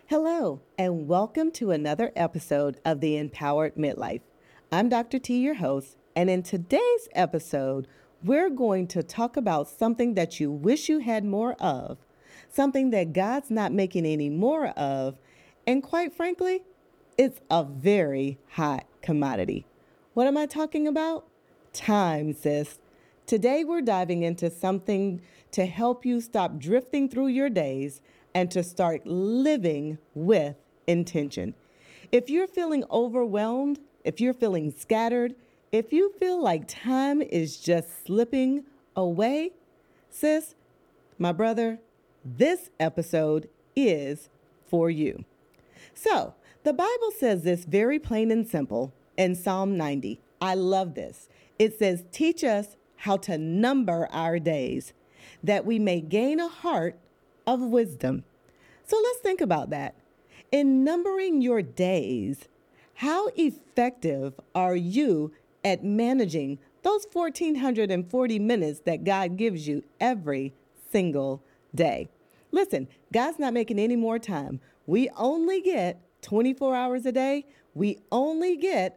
Hello, and welcome to another episode of the Empowered Midlife. I'm Dr. T, your host, and in today's episode, we're going to talk about something that you wish you had more of, something that God's not making any more of, and quite frankly, it's a very hot commodity. What am I talking about? Time, sis. Today, we're diving into something to help you stop drifting through your days and to start living with intention. If you're feeling overwhelmed, if you're feeling scattered, if you feel like time is just slipping away, sis, my brother, this episode is for you. So, the Bible says this very plain and simple in Psalm 90. I love this. It says, "Teach us how to number our days, that we may gain a heart of wisdom." So let's think about that. In numbering your days, how effective are you at managing those 1,440 minutes that God gives you every single day? Listen, God's not making any more time. We only get 24 hours a day. We only get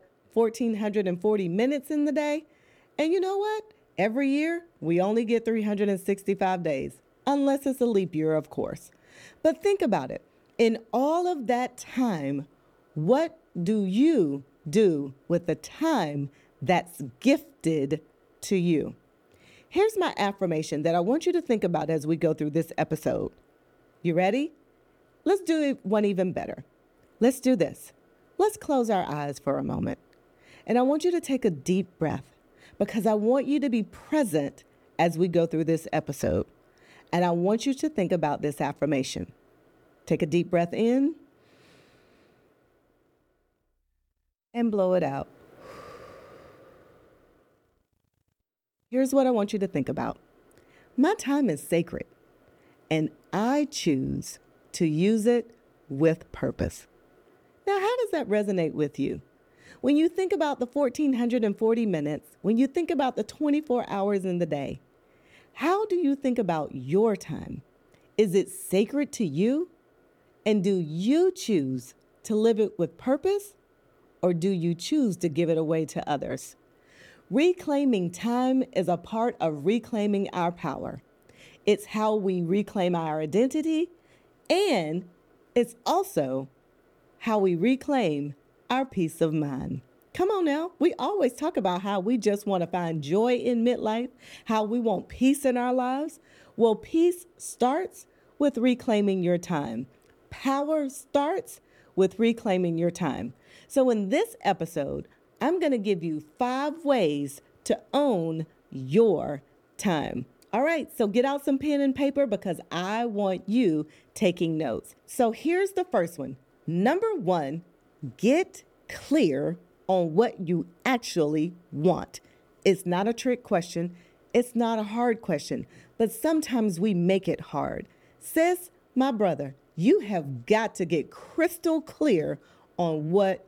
1,440 minutes in the day. And you know what? Every year, we only get 365 days, unless it's a leap year, of course. But think about it. In all of that time, what do you do with the time that's gifted to you? Here's my affirmation that I want you to think about as we go through this episode. You ready? Let's do one even better. Let's do this. Let's close our eyes for a moment. And I want you to take a deep breath because I want you to be present as we go through this episode. And I want you to think about this affirmation. Take a deep breath in and blow it out. Here's what I want you to think about. My time is sacred, and I choose to use it with purpose. Now, how does that resonate with you? When you think about the 1,440 minutes, when you think about the 24 hours in the day, how do you think about your time? Is it sacred to you? And do you choose to live it with purpose, or do you choose to give it away to others? Reclaiming time is a part of reclaiming our power. It's how we reclaim our identity, and it's also how we reclaim our peace of mind. Come on now. We always talk about how we just want to find joy in midlife, how we want peace in our lives. Well, peace starts with reclaiming your time. Power starts with reclaiming your time. So in this episode, I'm going to give you 5 ways to own your time. All right, so get out some pen and paper because I want you taking notes. So here's the first one. Number 1, get clear on what you actually want. It's not a trick question. It's not a hard question, but sometimes we make it hard. Sis, my brother, you have got to get crystal clear on what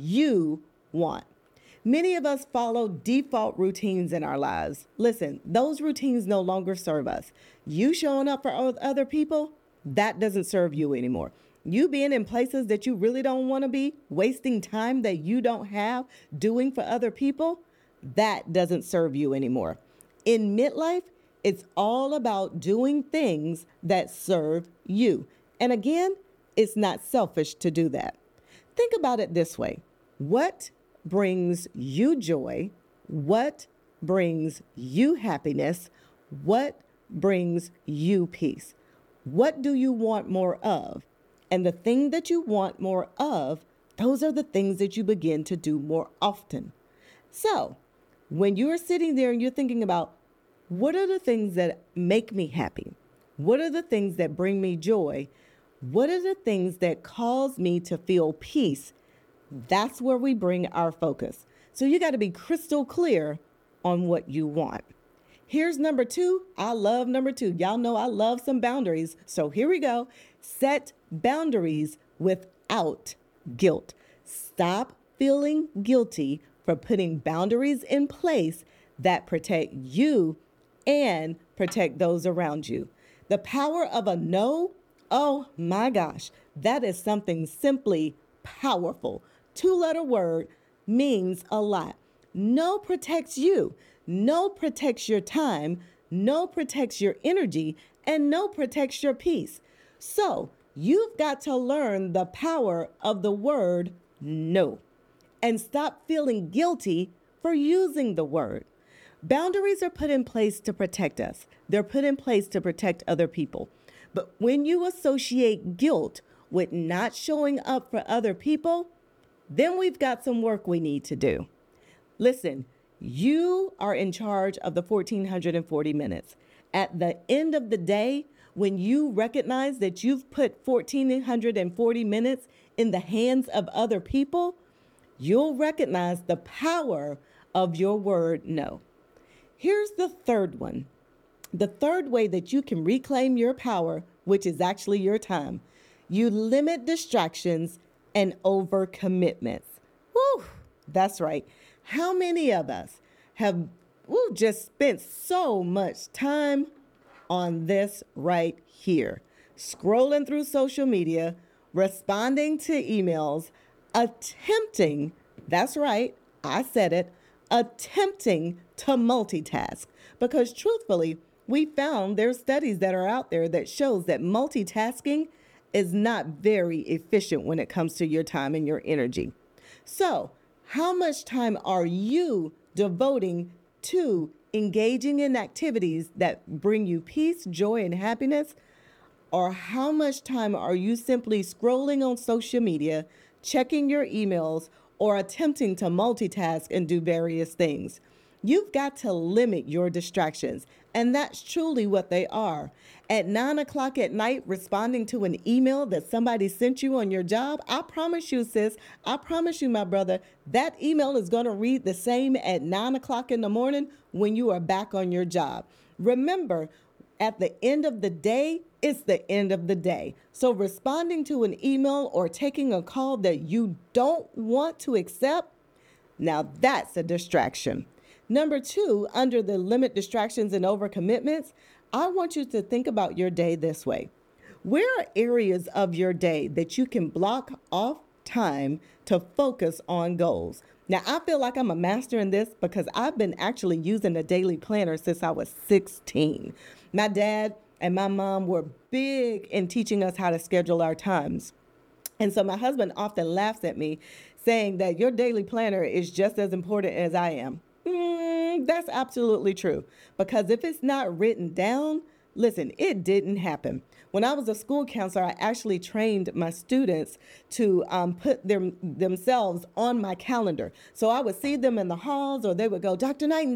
you want. Many of us follow default routines in our lives. Listen, those routines no longer serve us. You showing up for other people, that doesn't serve you anymore. You being in places that you really don't want to be, wasting time that you don't have, doing for other people, that doesn't serve you anymore. In midlife, it's all about doing things that serve you. And again, it's not selfish to do that. Think about it this way. What brings you joy? What brings you happiness? What brings you peace? What do you want more of? And the thing that you want more of, those are the things that you begin to do more often. So when you're sitting there and you're thinking about what are the things that make me happy? What are the things that bring me joy? What are the things that cause me to feel peace? That's where we bring our focus. So you got to be crystal clear on what you want. Here's number 2. I love number 2. Y'all know I love some boundaries. So here we go. Set boundaries without guilt. Stop feeling guilty for putting boundaries in place that protect you and protect those around you. The power of a no, oh my gosh, That is something simply powerful. Two-letter word means a lot. No protects you. No protects your time. No protects your energy. And no protects your peace. So you've got to learn the power of the word no and stop feeling guilty for using the word. Boundaries are put in place to protect us. They're put in place to protect other people. But when you associate guilt with not showing up for other people, then we've got some work we need to do. Listen, you are in charge of the 1440 minutes. At the end of the day, when you recognize that you've put 1440 minutes in the hands of other people, you'll recognize the power of your word no. Here's the third one. The third way that you can reclaim your power, which is actually your time. You limit distractions and overcommitments. Whew, that's right. How many of us have just spent so much time on this right here? Scrolling through social media, responding to emails, attempting, that's right, I said it, attempting to multitask. Because truthfully, we found there's studies that are out there that shows that multitasking is not very efficient when it comes to your time and your energy. So, how much time are you devoting to engaging in activities that bring you peace, joy, and happiness? Or how much time are you simply scrolling on social media, checking your emails, or attempting to multitask and do various things? You've got to limit your distractions, and that's truly what they are. At 9 o'clock at night, responding to an email that somebody sent you on your job, I promise you, sis, I promise you, my brother, that email is going to read the same at 9 o'clock in the morning when you are back on your job. Remember, at the end of the day, it's the end of the day. So responding to an email or taking a call that you don't want to accept, now that's a distraction. Number 2, under the limit distractions and overcommitments, I want you to think about your day this way. Where are areas of your day that you can block off time to focus on goals? Now, I feel like I'm a master in this because I've been actually using a daily planner since I was 16. My dad and my mom were big in teaching us how to schedule our times. And so my husband often laughs at me saying that your daily planner is just as important as I am. That's absolutely true. Because if it's not written down, listen, it didn't happen. When I was a school counselor, I actually trained my students to put themselves on my calendar. So I would see them in the halls, or they would go, Dr. Knighton,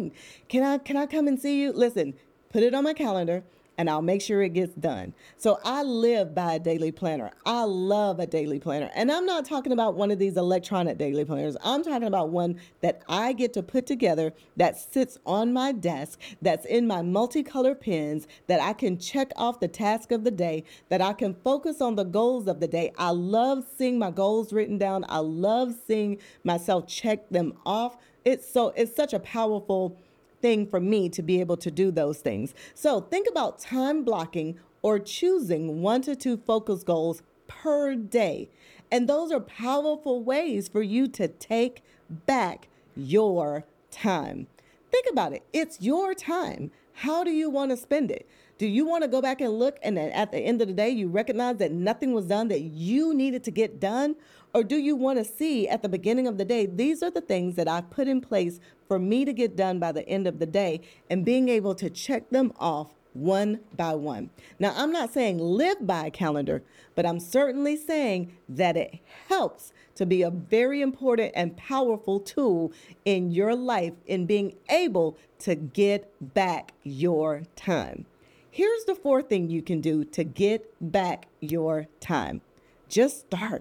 can I come and see you? Listen, put it on my calendar, and I'll make sure it gets done. So I live by a daily planner. I love a daily planner. And I'm not talking about one of these electronic daily planners. I'm talking about one that I get to put together that sits on my desk, that's in my multicolored pens, that I can check off the task of the day, that I can focus on the goals of the day. I love seeing my goals written down. I love seeing myself check them off. It's such a powerful thing for me to be able to do those things. So think about time blocking or choosing 1 to 2 focus goals per day. And those are powerful ways for you to take back your time. Think about it. It's your time. How do you want to spend it? Do you want to go back and look and at the end of the day, you recognize that nothing was done that you needed to get done? Or do you want to see at the beginning of the day, these are the things that I've put in place for me to get done by the end of the day, and being able to check them off one by one. Now, I'm not saying live by a calendar, but I'm certainly saying that it helps to be a very important and powerful tool in your life in being able to get back your time. Here's the 4th thing you can do to get back your time. Just start.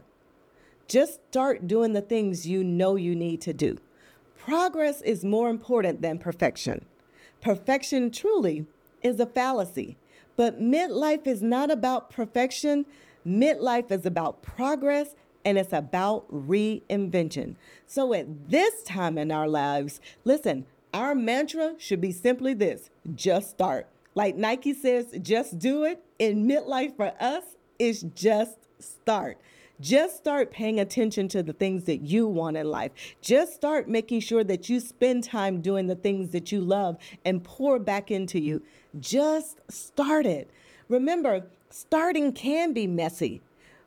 Just start doing the things you know you need to do. Progress is more important than perfection. Perfection truly is a fallacy, but midlife is not about perfection. Midlife is about progress, and it's about reinvention. So at this time in our lives, listen, our mantra should be simply this: just start. Like Nike says, just do it. In midlife for us, it's just start. Just start paying attention to the things that you want in life. Just start making sure that you spend time doing the things that you love and pour back into you. Just start it. Remember, starting can be messy.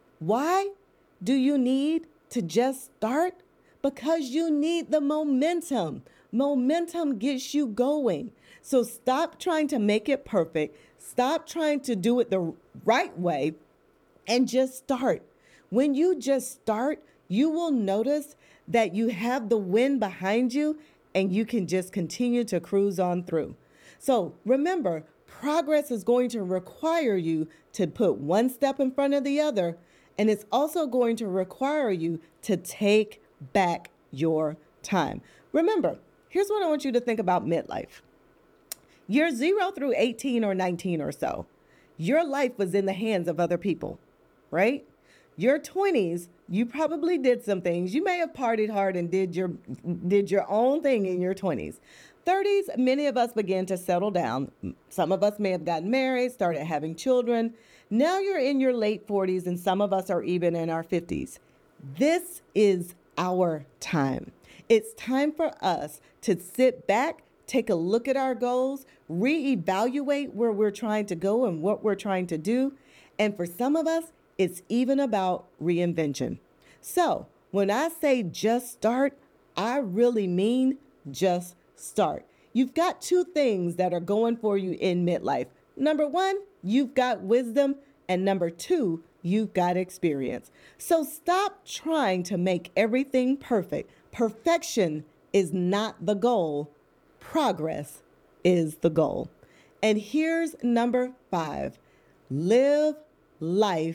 Why do you need to just start? Because you need the momentum. Momentum gets you going. So stop trying to make it perfect. Stop trying to do it the right way and just start. When you just start, you will notice that you have the wind behind you and you can just continue to cruise on through. So remember, progress is going to require you to put one step in front of the other, and it's also going to require you to take back your time. Remember, here's what I want you to think about midlife. Year 0 through 18 or 19 or so, your life was in the hands of other people, right? Your 20s, you probably did some things. You may have partied hard and did your own thing in your 20s. 30s, many of us began to settle down. Some of us may have gotten married, started having children. Now you're in your late 40s, and some of us are even in our 50s. This is our time. It's time for us to sit back, take a look at our goals, reevaluate where we're trying to go and what we're trying to do. And for some of us, it's even about reinvention. So when I say just start, I really mean just start. You've got two things that are going for you in midlife. Number one, you've got wisdom. And number two, you've got experience. So stop trying to make everything perfect. Perfection is not the goal. Progress is the goal. And here's number 5. Live life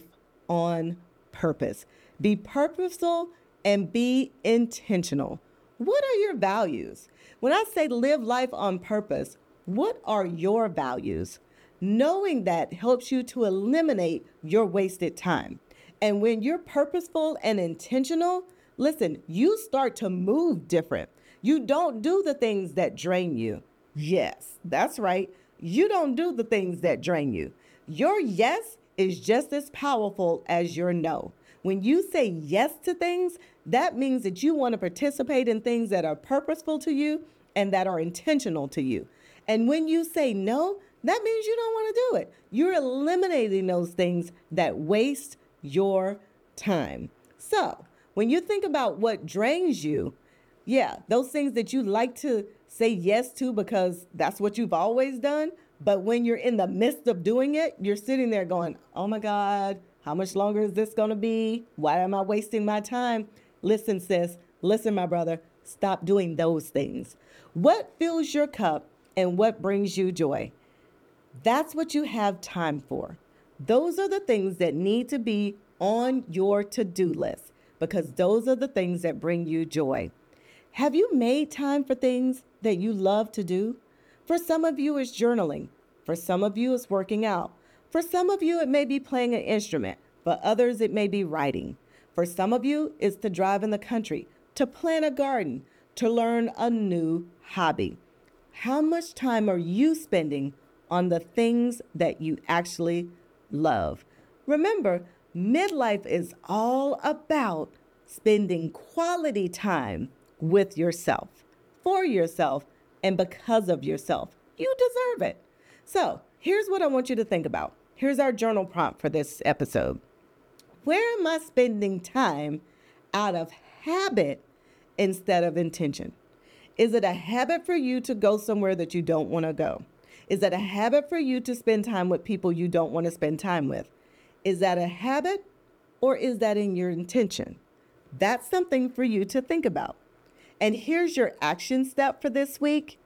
on purpose. Be purposeful and be intentional. What are your values? When I say live life on purpose, what are your values? Knowing that helps you to eliminate your wasted time. And when you're purposeful and intentional, listen, you start to move different. You don't do the things that drain you. Yes, that's right. You don't do the things that drain you. Your yes is just as powerful as your no. When you say yes to things, that means that you want to participate in things that are purposeful to you and that are intentional to you. And when you say no, that means you don't want to do it. You're eliminating those things that waste your time. So when you think about what drains you, yeah, those things that you like to say yes to because that's what you've always done. But when you're in the midst of doing it, you're sitting there going, oh my God, how much longer is this going to be? Why am I wasting my time? Listen, sis, listen, my brother, stop doing those things. What fills your cup and what brings you joy? That's what you have time for. Those are the things that need to be on your to-do list because those are the things that bring you joy. Have you made time for things that you love to do? For some of you, it's journaling. For some of you, it's working out. For some of you, it may be playing an instrument. For others, it may be writing. For some of you, it's to drive in the country, to plant a garden, to learn a new hobby. How much time are you spending on the things that you actually love? Remember, midlife is all about spending quality time with yourself, for yourself, and because of yourself. You deserve it. So here's what I want you to think about. Here's our journal prompt for this episode. Where am I spending time out of habit instead of intention? Is it a habit for you to go somewhere that you don't want to go? Is it a habit for you to spend time with people you don't want to spend time with? Is that a habit or is that in your intention? That's something for you to think about. And here's your action step for this week.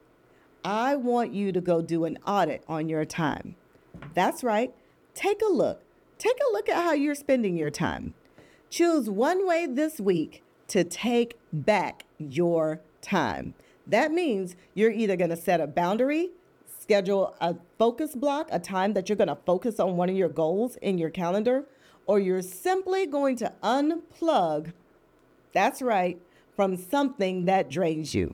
I want you to go do an audit on your time. That's right. Take a look. Take a look at how you're spending your time. Choose one way this week to take back your time. That means you're either going to set a boundary, schedule a focus block, a time that you're going to focus on one of your goals in your calendar, or you're simply going to unplug, that's right, from something that drains you.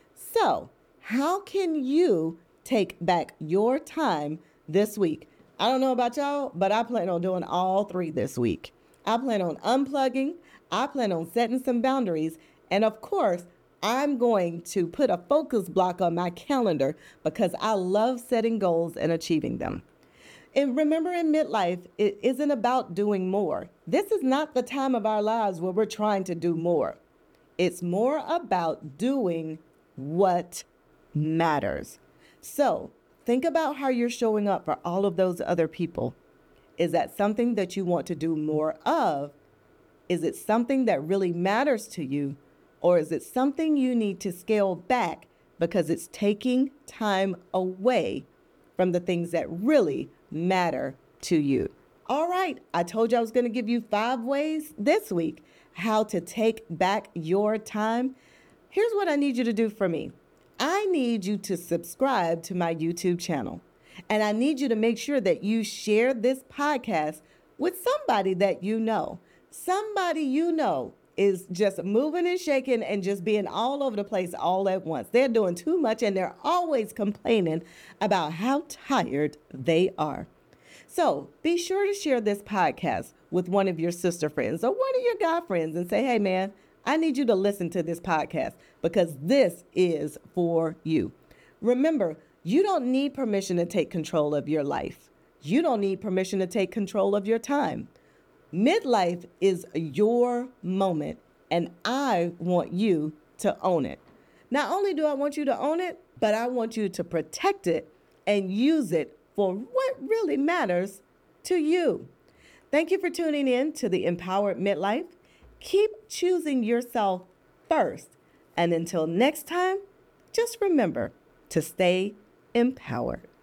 So, how can you take back your time this week? I don't know about y'all, but I plan on doing all 3 this week. I plan on unplugging. I plan on setting some boundaries. And of course, I'm going to put a focus block on my calendar because I love setting goals and achieving them. And remember, in midlife, it isn't about doing more. This is not the time of our lives where we're trying to do more. It's more about doing what matters. So think about how you're showing up for all of those other people. Is that something that you want to do more of? Is it something that really matters to you? Or is it something you need to scale back because it's taking time away from the things that really matter to you? All right, I told you I was going to give you 5 ways this week how to take back your time. Here's what I need you to do for me. I need you to subscribe to my YouTube channel. And I need you to make sure that you share this podcast with somebody that you know. Somebody you know is just moving and shaking and just being all over the place all at once. They're doing too much and they're always complaining about how tired they are. So be sure to share this podcast with one of your sister friends or one of your guy friends and say, hey, man, I need you to listen to this podcast because this is for you. Remember, you don't need permission to take control of your life. You don't need permission to take control of your time. Midlife is your moment, and I want you to own it. Not only do I want you to own it, but I want you to protect it and use it for what really matters to you. Thank you for tuning in to the Empowered Midlife. Keep choosing yourself first. And until next time, just remember to stay empowered.